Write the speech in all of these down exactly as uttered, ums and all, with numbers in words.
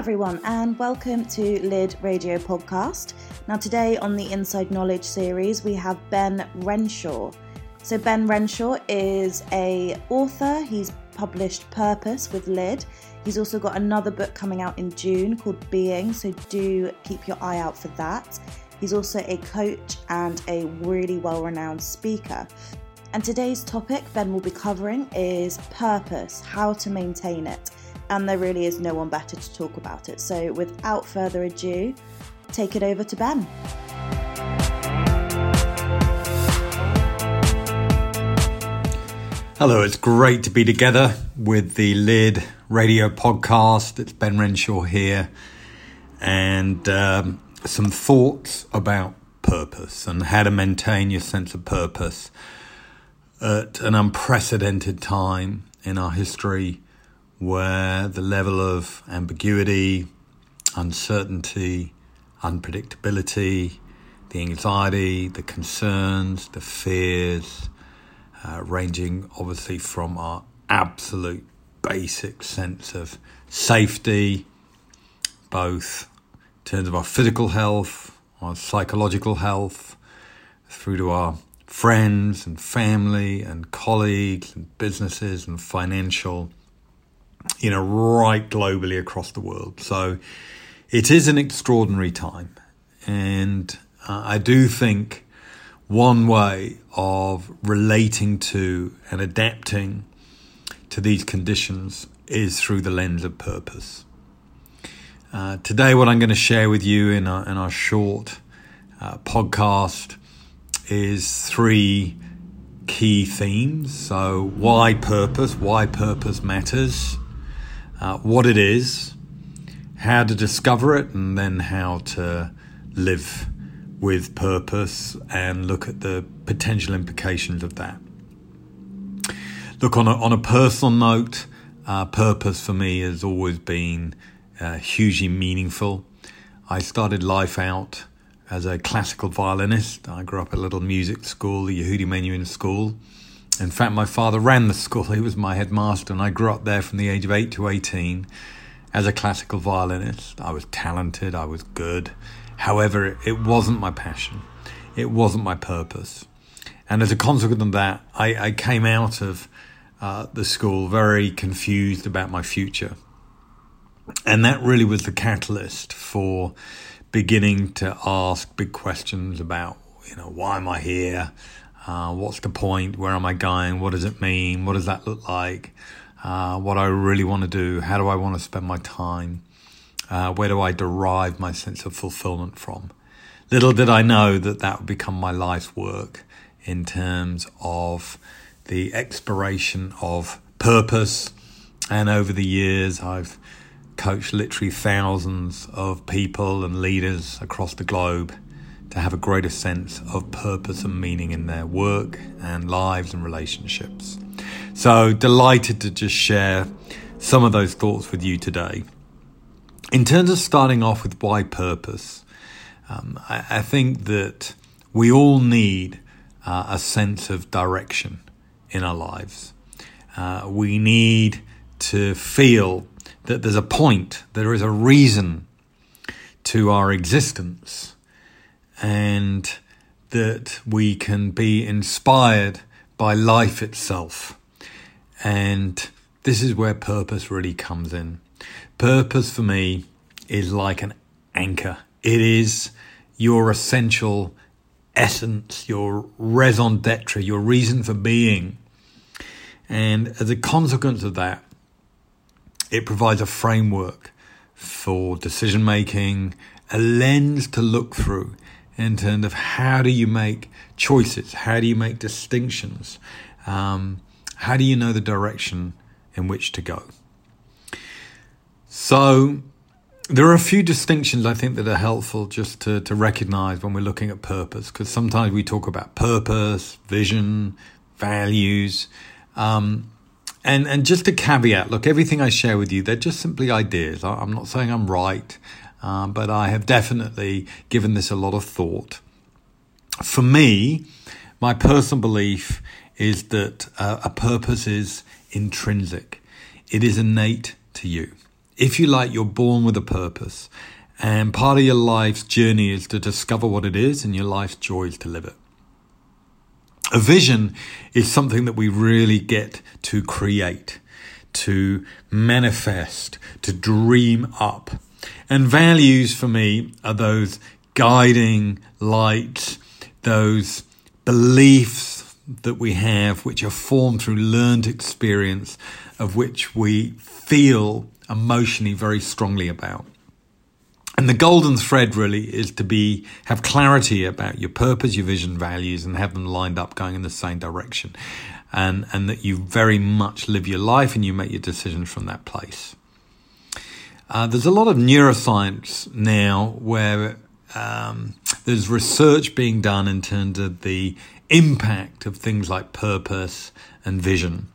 everyone, and welcome to Lid Radio Podcast. Now today on the Inside Knowledge series, we have Ben Renshaw. So Ben Renshaw is a author. He's published Purpose with Lid. He's also got another book coming out in June called Being, so do keep your eye out for that. He's also a coach and a really well-renowned speaker. And today's topic Ben will be covering is purpose, how to maintain it. And there really is no one better to talk about it. So without further ado, take it over to Ben. Hello, it's great to be together with the Lid Radio Podcast. It's Ben Renshaw here, and um, some thoughts about purpose and how to maintain your sense of purpose at an unprecedented time in our history, where the level of ambiguity, uncertainty, unpredictability, the anxiety, the concerns, the fears, uh, ranging obviously from our absolute basic sense of safety, both in terms of our physical health, our psychological health, through to our friends and family and colleagues and businesses and financial, you know, right globally across the world. So it is an extraordinary time. And uh, I do think one way of relating to and adapting to these conditions is through the lens of purpose. Uh, today, what I'm going to share with you in our, in our short uh, podcast is three key themes. So why purpose, why purpose matters, Uh, what it is, how to discover it, and then how to live with purpose and look at the potential implications of that. Look, on a, on a personal note, uh, purpose for me has always been uh, hugely meaningful. I started life out as a classical violinist. I grew up at a little music school, the Yehudi Menuhin School. In fact, my father ran the school. He was my headmaster, and I grew up there from the age of eight to eighteen as a classical violinist. I was talented. I was good. However, it wasn't my passion. It wasn't my purpose. And as a consequence of that, I, I came out of uh, the school very confused about my future. And that really was the catalyst for beginning to ask big questions about, you know, why am I here? Uh, what's the point? Where am I going? What does it mean? What does that look like? Uh, what do I really want to do? How do I want to spend my time? Uh, where do I derive my sense of fulfillment from? Little did I know that that would become my life's work in terms of the exploration of purpose. And over the years, I've coached literally thousands of people and leaders across the globe to have a greater sense of purpose and meaning in their work and lives and relationships. So delighted to just share some of those thoughts with you today. In terms of starting off with why purpose, um, I, I think that we all need uh, a sense of direction in our lives. Uh, we need to feel that there's a point, there is a reason to our existence, and that we can be inspired by life itself. And this is where purpose really comes in. Purpose for me is like an anchor. It is your essential essence, your raison d'etre, your reason for being. And as a consequence of that, it provides a framework for decision making, a lens to look through in terms of how do you make choices, how do you make distinctions, um, how do you know the direction in which to go. So there are a few distinctions I think that are helpful just to, to recognize when we're looking at purpose, because sometimes we talk about purpose, vision, values, um, and, and just a caveat, look, everything I share with you, they're just simply ideas. I'm not saying I'm right. Uh, but I have definitely given this a lot of thought. For me, my personal belief is that uh, a purpose is intrinsic. It is innate to you. if you like, you're born with a purpose. And part of your life's journey is to discover what it is, and your life's joy is to live it. A vision is something that we really get to create, to manifest, to dream up. And values for me are those guiding lights, those beliefs that we have, which are formed through learned experience, of which we feel emotionally very strongly about. And the golden thread really is to be have clarity about your purpose, your vision, values, and have them lined up going in the same direction. And, and that you very much live your life and you make your decisions from that place. Uh, there's a lot of neuroscience now where um, there's research being done in terms of the impact of things like purpose and vision.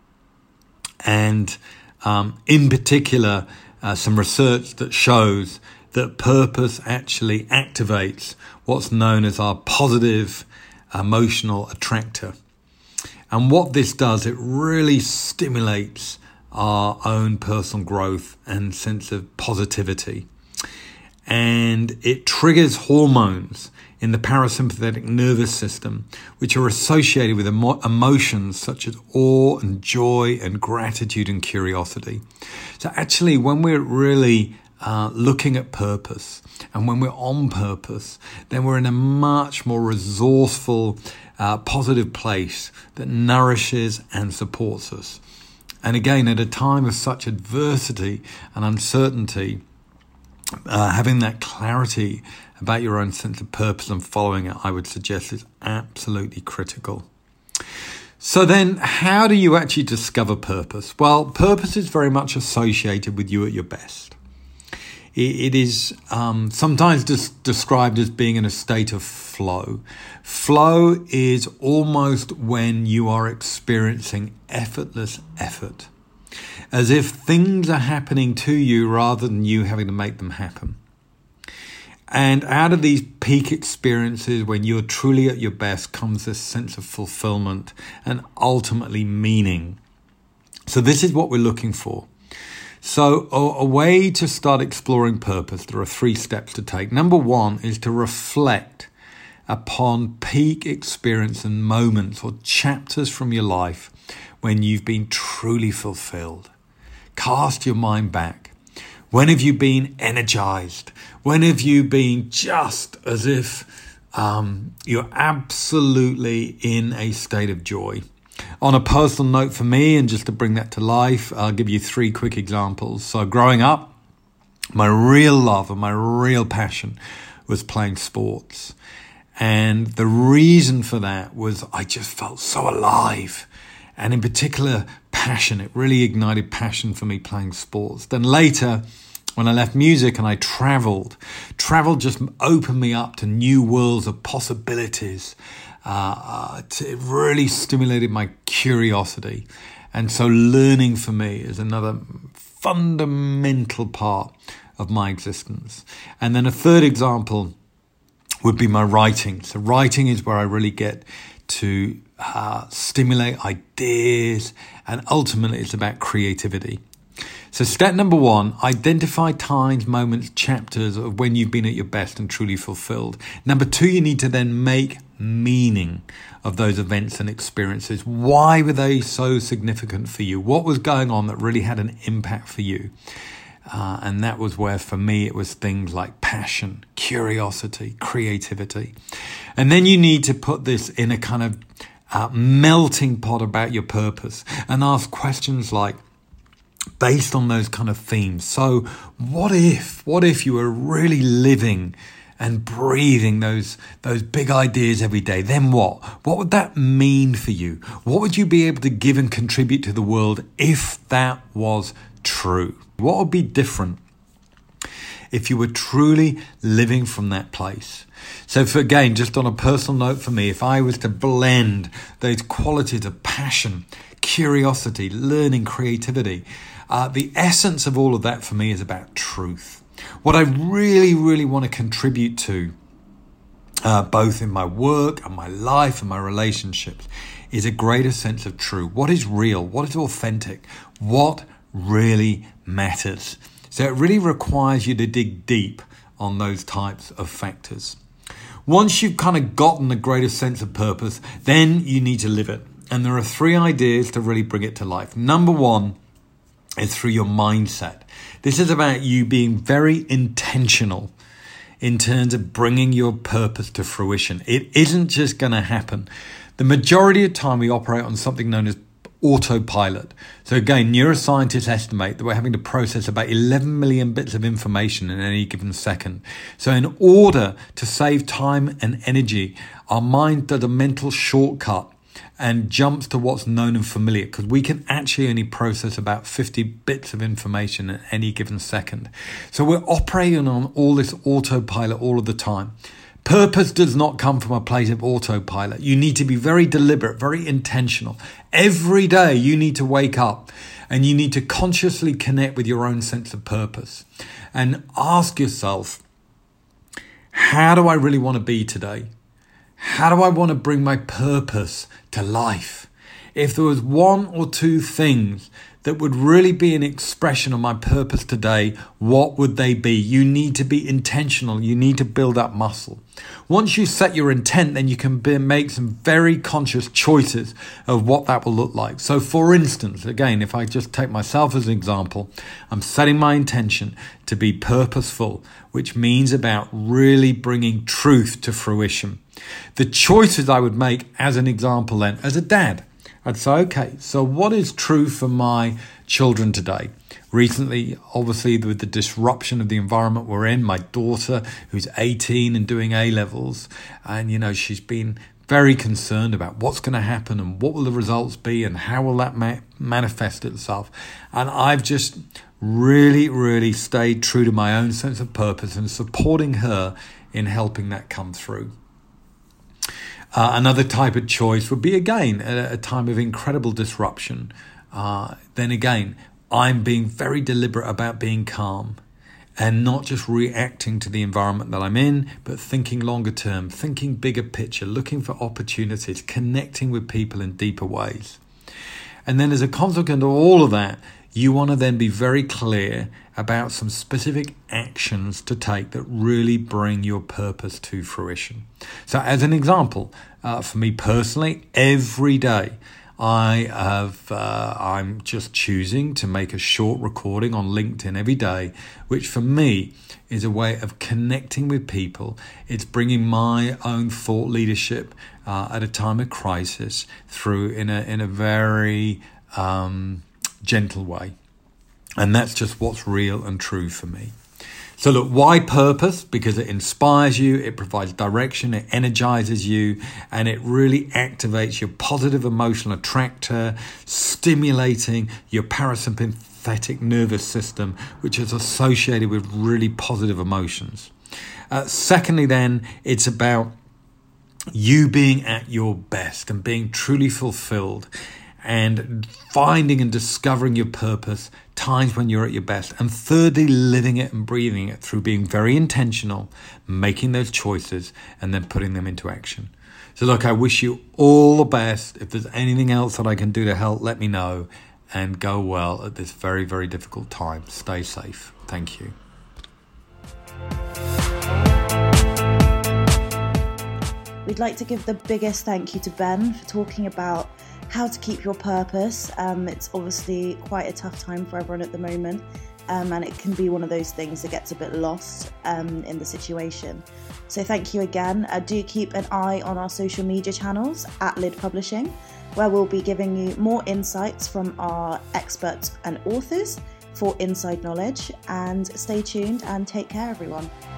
And um, in particular, uh, some research that shows that purpose actually activates what's known as our positive emotional attractor. And what this does, it really stimulates our own personal growth and sense of positivity. And it triggers hormones in the parasympathetic nervous system, which are associated with emo- emotions such as awe and joy and gratitude and curiosity. So actually, when we're really uh, looking at purpose and when we're on purpose, then we're in a much more resourceful, uh, positive place that nourishes and supports us. And again, at a time of such adversity and uncertainty, uh, having that clarity about your own sense of purpose and following it, I would suggest, is absolutely critical. So then, how do you actually discover purpose? Well, purpose is very much associated with you at your best. It is um, sometimes just described as being in a state of flow. Flow is almost when you are experiencing effortless effort, as if things are happening to you rather than you having to make them happen. And out of these peak experiences, when you're truly at your best, comes this sense of fulfillment and ultimately meaning. So this is what we're looking for. So a, a way to start exploring purpose, there are three steps to take. Number one is to reflect upon peak experience and moments or chapters from your life when you've been truly fulfilled. Cast your mind back. When have you been energized? When have you been just as if um, you're absolutely in a state of joy? On a personal note for me, and just to bring that to life, I'll give you three quick examples. So growing up, my real love and my real passion was playing sports. And the reason for that was I just felt so alive. And in particular, passion. It really ignited passion for me playing sports. Then later, when I left music and I traveled, travel just opened me up to new worlds of possibilities. Uh, it really stimulated my curiosity. And so learning for me is another fundamental part of my existence. And then a third example would be my writing. So writing is where I really get to uh, stimulate ideas, and ultimately it's about creativity. So step number one, identify times, moments, chapters of when you've been at your best and truly fulfilled. Number two, you need to then make meaning of those events and experiences. Why were they so significant for you? What was going on that really had an impact for you? Uh, and that was where, for me, it was things like passion, curiosity, creativity. And then you need to put this in a kind of uh, melting pot about your purpose and ask questions like, based on those kind of themes. So what if, what if you were really living and breathing those those big ideas every day? Then what? What would that mean for you? What would you be able to give and contribute to the world if that was true? What would be different if you were truly living from that place? So for, again, just on a personal note for me, if I was to blend those qualities of passion, curiosity, learning, creativity, uh, the essence of all of that for me is about truth. What I really, really want to contribute to, uh, both in my work and my life and my relationships, is a greater sense of truth. What is real? What is authentic? What really matters. So it really requires you to dig deep on those types of factors. Once you've kind of gotten the greatest sense of purpose, then you need to live it. And there are three ideas to really bring it to life. Number one is through your mindset. This is about you being very intentional in terms of bringing your purpose to fruition. It isn't just going to happen. The majority of the time we operate on something known as autopilot. So again, neuroscientists estimate that we're having to process about eleven million bits of information in any given second. So in order to save time and energy, our mind does a mental shortcut and jumps to what's known and familiar, because we can actually only process about fifty bits of information at any given second. So we're operating on all this autopilot all of the time. Purpose does not come from a place of autopilot. You need to be very deliberate, very intentional. Every day you need to wake up and you need to consciously connect with your own sense of purpose and ask yourself, how do I really want to be today? How do I want to bring my purpose to life? If there was one or two things that would really be an expression of my purpose today, what would they be? You need to be intentional. You need to build up muscle. Once you set your intent, then you can be, make some very conscious choices of what that will look like. So for instance, again, if I just take myself as an example, I'm setting my intention to be purposeful, which means about really bringing truth to fruition. The choices I would make as an example then, as a dad, I'd say, okay, so what is true for my children today? Recently, obviously, with the disruption of the environment we're in, my daughter, who's eighteen and doing A-levels, and, you know, she's been very concerned about what's going to happen and what will the results be and how will that ma- manifest itself. And I've just really, really stayed true to my own sense of purpose and supporting her in helping that come through. Uh, another type of choice would be, again, at a time of incredible disruption. Uh, then again, I'm being very deliberate about being calm and not just reacting to the environment that I'm in, but thinking longer term, thinking bigger picture, looking for opportunities, connecting with people in deeper ways. And then as a consequence of all of that, you want to then be very clear about some specific actions to take that really bring your purpose to fruition. So as an example, uh, for me personally, every day I have, uh, I'm just choosing to make a short recording on LinkedIn every day, which for me is a way of connecting with people. It's bringing my own thought leadership uh, at a time of crisis through in a in a very um, gentle way. And that's just what's real and true for me. So look, why purpose? Because it inspires you, it provides direction, it energizes you, and it really activates your positive emotional attractor, stimulating your parasympathetic nervous system, which is associated with really positive emotions. Uh, secondly, then, it's about you being at your best and being truly fulfilled and finding and discovering your purpose times when you're at your best. And thirdly, living it and breathing it through being very intentional, making those choices and then putting them into action. So look, I wish you all the best. If there's anything else that I can do to help, let me know, and go well at this very, very difficult time. Stay safe. Thank you. We'd like to give the biggest thank you to Ben for talking about how to keep your purpose. Um, it's obviously quite a tough time for everyone at the moment, um, and it can be one of those things that gets a bit lost um, in the situation. So thank you again. Uh, do keep an eye on our social media channels at Lid Publishing, where we'll be giving you more insights from our experts and authors for inside knowledge. And stay tuned and take care, everyone.